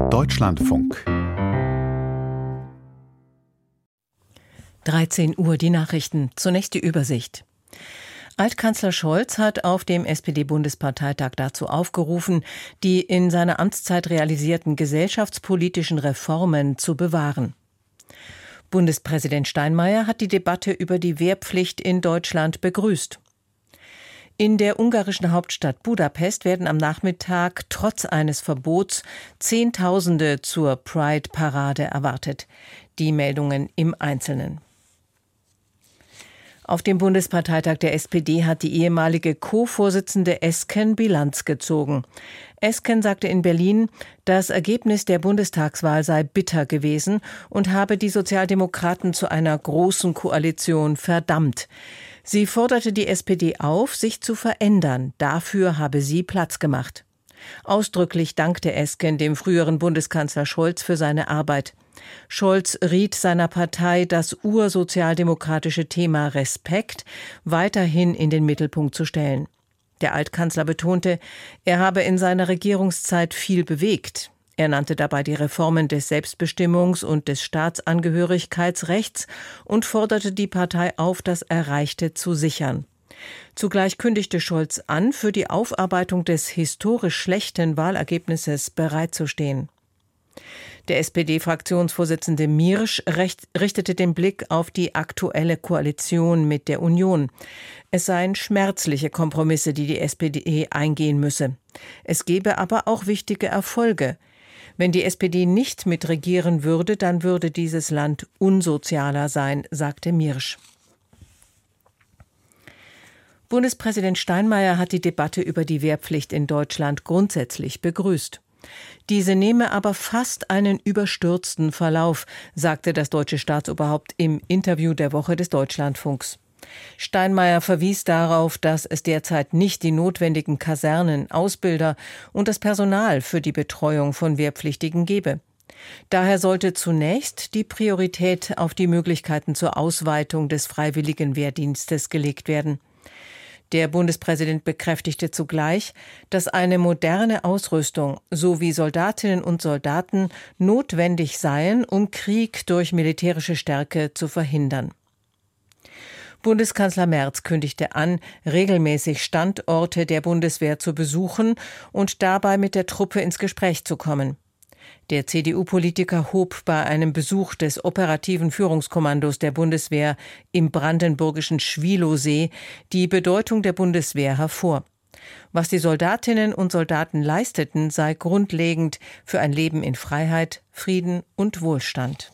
Deutschlandfunk. 13 Uhr die Nachrichten. Zunächst die Übersicht. Altkanzler Scholz hat auf dem SPD-Bundesparteitag dazu aufgerufen, die in seiner Amtszeit realisierten gesellschaftspolitischen Reformen zu bewahren. Bundespräsident Steinmeier hat die Debatte über die Wehrpflicht in Deutschland begrüßt. In der ungarischen Hauptstadt Budapest werden am Nachmittag trotz eines Verbots Zehntausende zur Pride-Parade erwartet. Die Meldungen im Einzelnen. Auf dem Bundesparteitag der SPD hat die ehemalige Co-Vorsitzende Esken Bilanz gezogen. Esken sagte in Berlin, das Ergebnis der Bundestagswahl sei bitter gewesen und habe die Sozialdemokraten zu einer großen Koalition verdammt. Sie forderte die SPD auf, sich zu verändern. Dafür habe sie Platz gemacht. Ausdrücklich dankte Esken dem früheren Bundeskanzler Scholz für seine Arbeit. Scholz riet seiner Partei, das ursozialdemokratische Thema Respekt weiterhin in den Mittelpunkt zu stellen. Der Altkanzler betonte, er habe in seiner Regierungszeit viel bewegt. Er nannte dabei die Reformen des Selbstbestimmungs- und des Staatsangehörigkeitsrechts und forderte die Partei auf, das Erreichte zu sichern. Zugleich kündigte Scholz an, für die Aufarbeitung des historisch schlechten Wahlergebnisses bereitzustehen. Der SPD-Fraktionsvorsitzende Miersch richtete den Blick auf die aktuelle Koalition mit der Union. Es seien schmerzliche Kompromisse, die die SPD eingehen müsse. Es gebe aber auch wichtige Erfolge. Wenn die SPD nicht mitregieren würde, dann würde dieses Land unsozialer sein, sagte Miersch. Bundespräsident Steinmeier hat die Debatte über die Wehrpflicht in Deutschland grundsätzlich begrüßt. Diese nehme aber fast einen überstürzten Verlauf, sagte das deutsche Staatsoberhaupt im Interview der Woche des Deutschlandfunks. Steinmeier verwies darauf, dass es derzeit nicht die notwendigen Kasernen, Ausbilder und das Personal für die Betreuung von Wehrpflichtigen gebe. Daher sollte zunächst die Priorität auf die Möglichkeiten zur Ausweitung des freiwilligen Wehrdienstes gelegt werden. Der Bundespräsident bekräftigte zugleich, dass eine moderne Ausrüstung sowie Soldatinnen und Soldaten notwendig seien, um Krieg durch militärische Stärke zu verhindern. Bundeskanzler Merz kündigte an, regelmäßig Standorte der Bundeswehr zu besuchen und dabei mit der Truppe ins Gespräch zu kommen. Der CDU-Politiker hob bei einem Besuch des operativen Führungskommandos der Bundeswehr im brandenburgischen Schwielowsee die Bedeutung der Bundeswehr hervor. Was die Soldatinnen und Soldaten leisteten, sei grundlegend für ein Leben in Freiheit, Frieden und Wohlstand.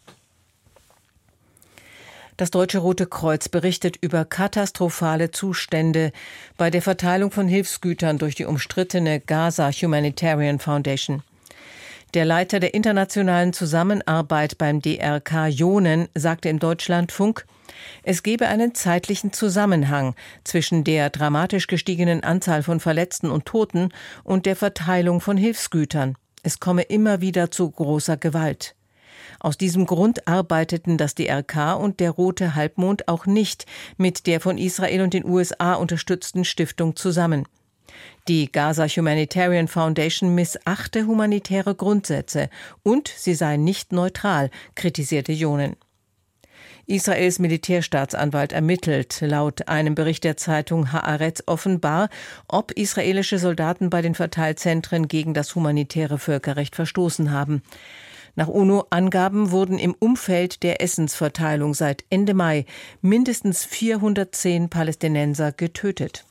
Das Deutsche Rote Kreuz berichtet über katastrophale Zustände bei der Verteilung von Hilfsgütern durch die umstrittene Gaza Humanitarian Foundation. Der Leiter der internationalen Zusammenarbeit beim DRK Jonen sagte im Deutschlandfunk, es gebe einen zeitlichen Zusammenhang zwischen der dramatisch gestiegenen Anzahl von Verletzten und Toten und der Verteilung von Hilfsgütern. Es komme immer wieder zu großer Gewalt. Aus diesem Grund arbeiteten das DRK und der Rote Halbmond auch nicht mit der von Israel und den USA unterstützten Stiftung zusammen. Die Gaza Humanitarian Foundation missachte humanitäre Grundsätze und sie sei nicht neutral, kritisierte Jonen. Israels Militärstaatsanwalt ermittelt laut einem Bericht der Zeitung Haaretz offenbar, ob israelische Soldaten bei den Verteilzentren gegen das humanitäre Völkerrecht verstoßen haben. Nach UNO-Angaben wurden im Umfeld der Essensverteilung seit Ende Mai mindestens 410 Palästinenser getötet.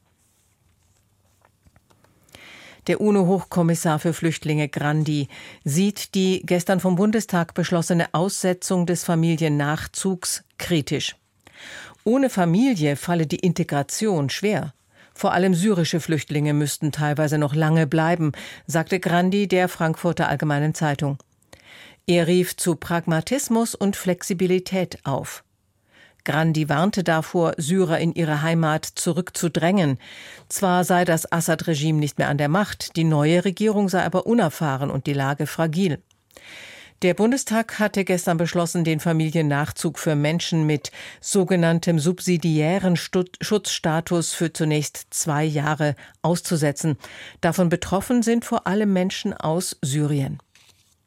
Der UNO-Hochkommissar für Flüchtlinge Grandi sieht die gestern vom Bundestag beschlossene Aussetzung des Familiennachzugs kritisch. Ohne Familie falle die Integration schwer. Vor allem syrische Flüchtlinge müssten teilweise noch lange bleiben, sagte Grandi der Frankfurter Allgemeinen Zeitung. Er rief zu Pragmatismus und Flexibilität auf. Grandi warnte davor, Syrer in ihre Heimat zurückzudrängen. Zwar sei das Assad-Regime nicht mehr an der Macht, die neue Regierung sei aber unerfahren und die Lage fragil. Der Bundestag hatte gestern beschlossen, den Familiennachzug für Menschen mit sogenanntem subsidiären Schutzstatus für zunächst 2 Jahre auszusetzen. Davon betroffen sind vor allem Menschen aus Syrien.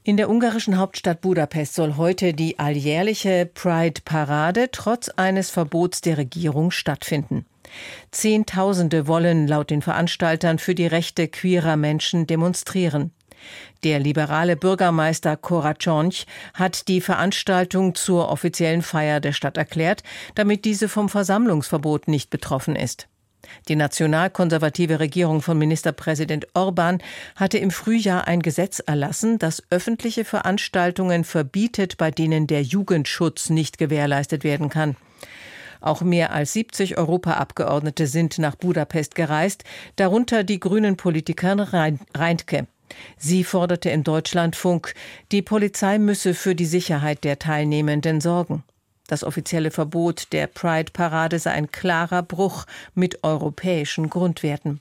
In der ungarischen Hauptstadt Budapest soll heute die alljährliche Pride-Parade trotz eines Verbots der Regierung stattfinden. Zehntausende wollen laut den Veranstaltern für die Rechte queerer Menschen demonstrieren. Der liberale Bürgermeister Koracsony hat die Veranstaltung zur offiziellen Feier der Stadt erklärt, damit diese vom Versammlungsverbot nicht betroffen ist. Die nationalkonservative Regierung von Ministerpräsident Orbán hatte im Frühjahr ein Gesetz erlassen, das öffentliche Veranstaltungen verbietet, bei denen der Jugendschutz nicht gewährleistet werden kann. Auch mehr als 70 Europaabgeordnete sind nach Budapest gereist, darunter die Grünen-Politikerin Reintke. Sie forderte im Deutschlandfunk, die Polizei müsse für die Sicherheit der Teilnehmenden sorgen. Das offizielle Verbot der Pride-Parade sei ein klarer Bruch mit europäischen Grundwerten.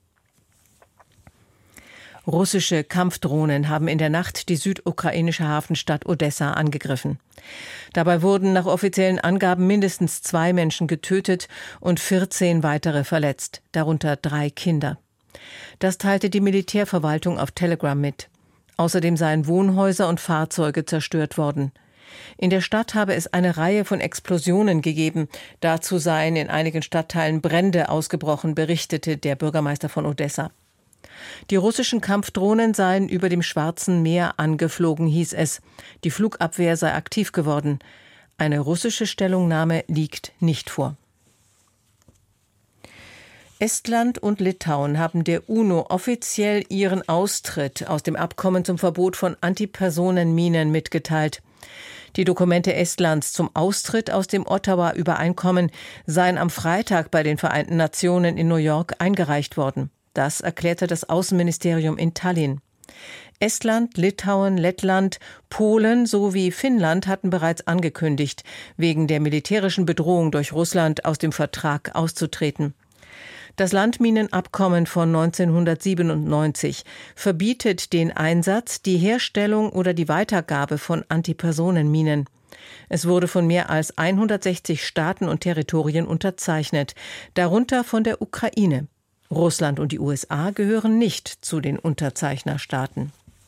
Russische Kampfdrohnen haben in der Nacht die südukrainische Hafenstadt Odessa angegriffen. Dabei wurden nach offiziellen Angaben mindestens 2 Menschen getötet und 14 weitere verletzt, darunter 3 Kinder. Das teilte die Militärverwaltung auf Telegram mit. Außerdem seien Wohnhäuser und Fahrzeuge zerstört worden. In der Stadt habe es eine Reihe von Explosionen gegeben. Dazu seien in einigen Stadtteilen Brände ausgebrochen, berichtete der Bürgermeister von Odessa. Die russischen Kampfdrohnen seien über dem Schwarzen Meer angeflogen, hieß es. Die Flugabwehr sei aktiv geworden. Eine russische Stellungnahme liegt nicht vor. Estland und Litauen haben der UNO offiziell ihren Austritt aus dem Abkommen zum Verbot von Antipersonenminen mitgeteilt. Die Dokumente Estlands zum Austritt aus dem Ottawa-Übereinkommen seien am Freitag bei den Vereinten Nationen in New York eingereicht worden. Das erklärte das Außenministerium in Tallinn. Estland, Litauen, Lettland, Polen sowie Finnland hatten bereits angekündigt, wegen der militärischen Bedrohung durch Russland aus dem Vertrag auszutreten. Das Landminenabkommen von 1997 verbietet den Einsatz, die Herstellung oder die Weitergabe von Antipersonenminen. Es wurde von mehr als 160 Staaten und Territorien unterzeichnet, darunter von der Ukraine. Russland und die USA gehören nicht zu den Unterzeichnerstaaten.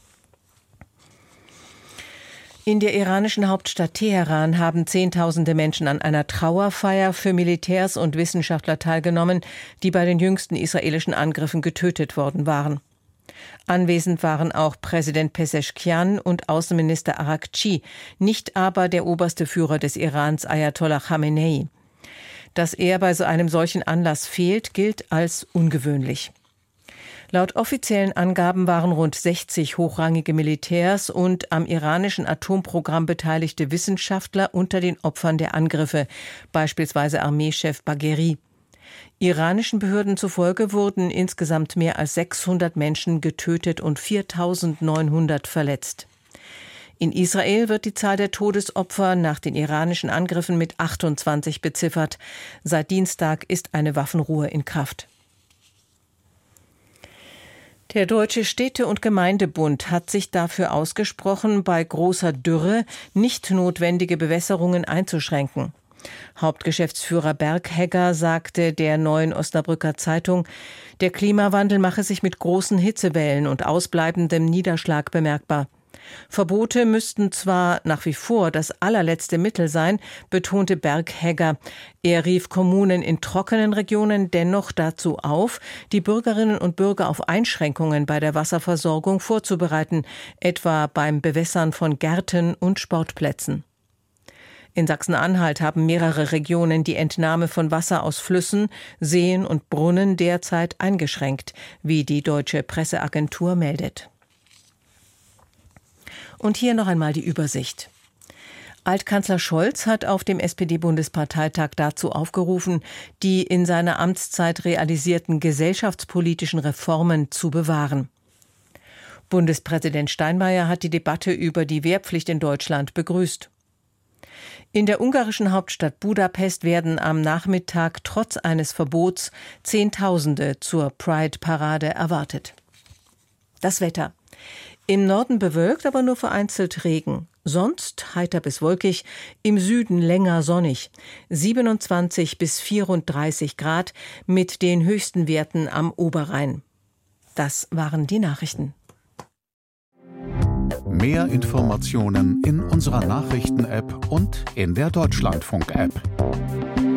In der iranischen Hauptstadt Teheran haben Zehntausende Menschen an einer Trauerfeier für Militärs und Wissenschaftler teilgenommen, die bei den jüngsten israelischen Angriffen getötet worden waren. Anwesend waren auch Präsident Pezeshkian und Außenminister Araghchi, nicht aber der oberste Führer des Irans Ayatollah Khamenei. Dass er bei so einem solchen Anlass fehlt, gilt als ungewöhnlich. Laut offiziellen Angaben waren rund 60 hochrangige Militärs und am iranischen Atomprogramm beteiligte Wissenschaftler unter den Opfern der Angriffe, beispielsweise Armeechef Bagheri. Iranischen Behörden zufolge wurden insgesamt mehr als 600 Menschen getötet und 4.900 verletzt. In Israel wird die Zahl der Todesopfer nach den iranischen Angriffen mit 28 beziffert. Seit Dienstag ist eine Waffenruhe in Kraft. Der Deutsche Städte- und Gemeindebund hat sich dafür ausgesprochen, bei großer Dürre nicht notwendige Bewässerungen einzuschränken. Hauptgeschäftsführer Berghegger sagte der Neuen Osnabrücker Zeitung, der Klimawandel mache sich mit großen Hitzewellen und ausbleibendem Niederschlag bemerkbar. Verbote müssten zwar nach wie vor das allerletzte Mittel sein, betonte Berghegger. Er rief Kommunen in trockenen Regionen dennoch dazu auf, die Bürgerinnen und Bürger auf Einschränkungen bei der Wasserversorgung vorzubereiten, etwa beim Bewässern von Gärten und Sportplätzen. In Sachsen-Anhalt haben mehrere Regionen die Entnahme von Wasser aus Flüssen, Seen und Brunnen derzeit eingeschränkt, wie die Deutsche Presseagentur meldet. Und hier noch einmal die Übersicht. Altkanzler Scholz hat auf dem SPD-Bundesparteitag dazu aufgerufen, die in seiner Amtszeit realisierten gesellschaftspolitischen Reformen zu bewahren. Bundespräsident Steinmeier hat die Debatte über die Wehrpflicht in Deutschland begrüßt. In der ungarischen Hauptstadt Budapest werden am Nachmittag trotz eines Verbots Zehntausende zur Pride-Parade erwartet. Das Wetter. Im Norden bewölkt, aber nur vereinzelt Regen. Sonst heiter bis wolkig, im Süden länger sonnig. 27 bis 34 Grad mit den höchsten Werten am Oberrhein. Das waren die Nachrichten. Mehr Informationen in unserer Nachrichten-App und in der Deutschlandfunk-App.